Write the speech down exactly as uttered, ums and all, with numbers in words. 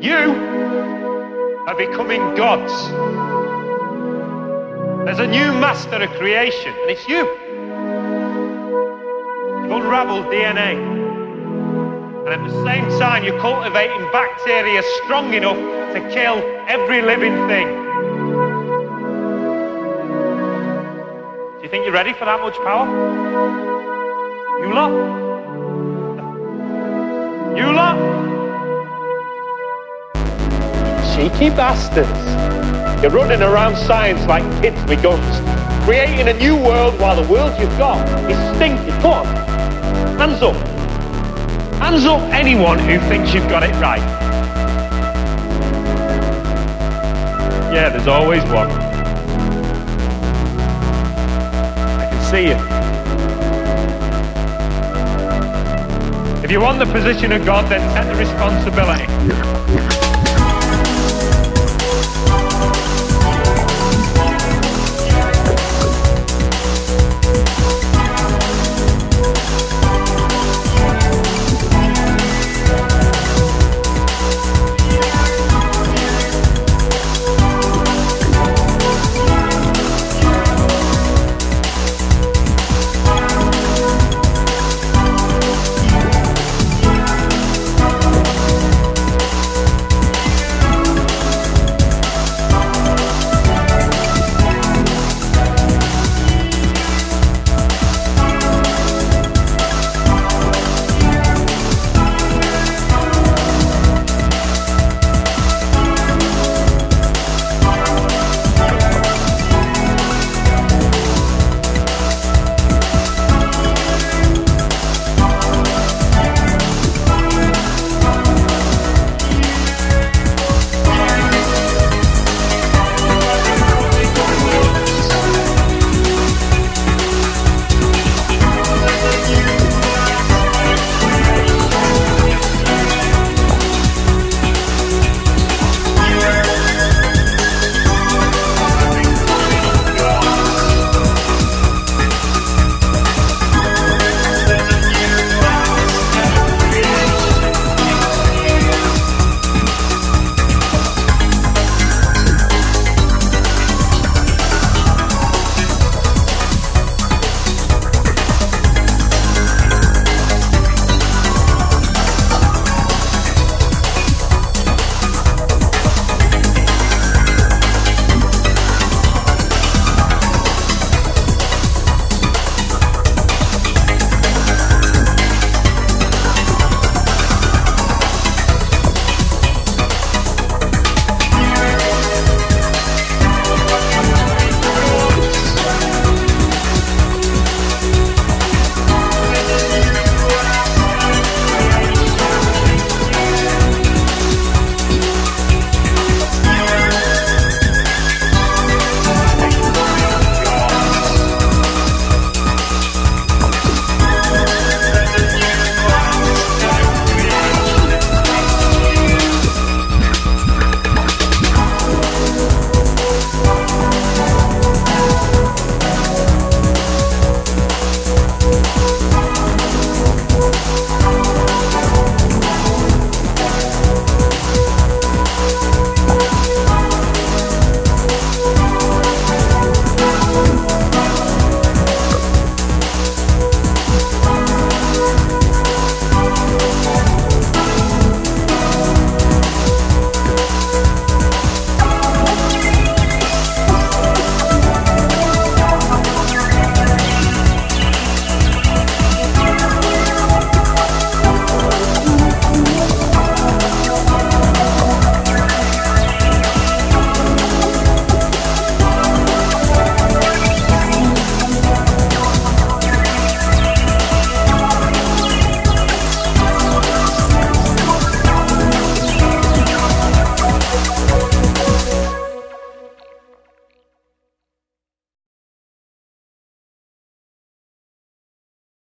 You are becoming gods. There's a new master of creation, and it's you. You've unraveled D N A. And at the same time, you're cultivating bacteria strong enough to kill every living thing. Do you think you're ready for that much power? You lot? You lot? Cheeky bastards. You're running around science like kids with guns, creating a new world while the world you've got is stinking. Come on, hands up. Hands up anyone who thinks you've got it right. Yeah, there's always one. I can see you. If you want the position of God, then take the responsibility.